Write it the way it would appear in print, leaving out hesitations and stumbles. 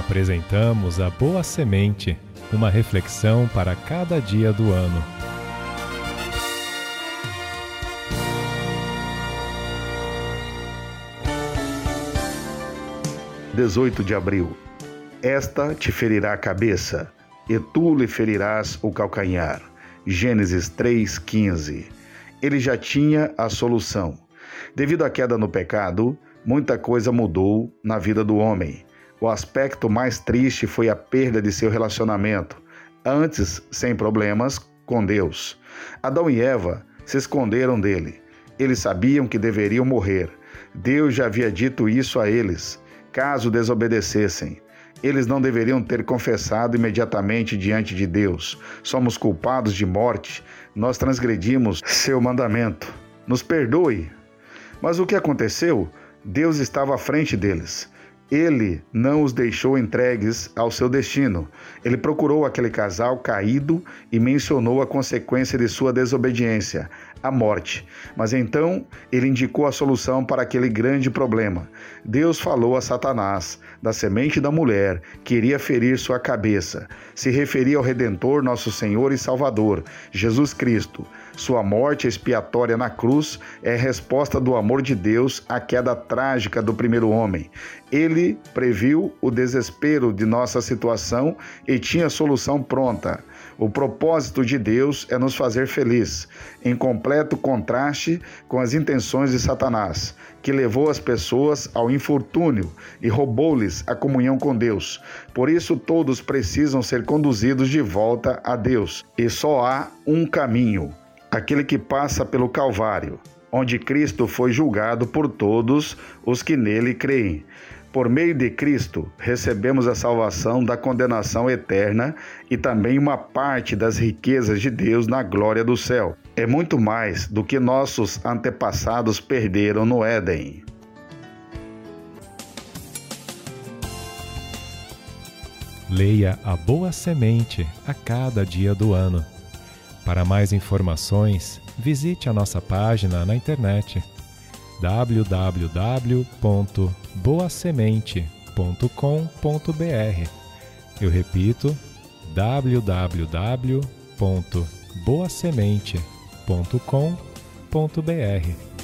Apresentamos a Boa Semente, uma reflexão para cada dia do ano. – 18 de abril. Esta te ferirá a cabeça, e tu lhe ferirás o calcanhar. Gênesis 3:15. Ele já tinha a solução. Devido à queda no pecado, muita coisa mudou na vida do homem. O aspecto mais triste foi a perda de seu relacionamento, antes sem problemas, com Deus. Adão e Eva se esconderam dele. Eles sabiam que deveriam morrer. Deus já havia dito isso a eles, caso desobedecessem. Eles não deveriam ter confessado imediatamente diante de Deus. Somos culpados de morte. Nós transgredimos seu mandamento. Nos perdoe. Mas o que aconteceu? Deus estava à frente deles. Ele não os deixou entregues ao seu destino. Ele procurou aquele casal caído e mencionou a consequência de sua desobediência, a morte. Mas então ele indicou a solução para aquele grande problema. Deus falou a Satanás, da semente da mulher, que iria ferir sua cabeça. Se referia ao Redentor, nosso Senhor e Salvador, Jesus Cristo. Sua morte expiatória na cruz é a resposta do amor de Deus à queda trágica do primeiro homem. Ele previu o desespero de nossa situação e tinha a solução pronta. O propósito de Deus é nos fazer feliz, em completo contraste com as intenções de Satanás, que levou as pessoas ao infortúnio e roubou-lhes a comunhão com Deus. Por isso todos precisam ser conduzidos de volta a Deus. E só há um caminho, aquele que passa pelo Calvário, onde Cristo foi julgado por todos os que nele creem. Por meio de Cristo, recebemos a salvação da condenação eterna e também uma parte das riquezas de Deus na glória do céu. É muito mais do que nossos antepassados perderam no Éden. Leia a Boa Semente a cada dia do ano. Para mais informações, visite a nossa página na internet www.boasemente.com.br. Eu repito, www.boasemente.com.br.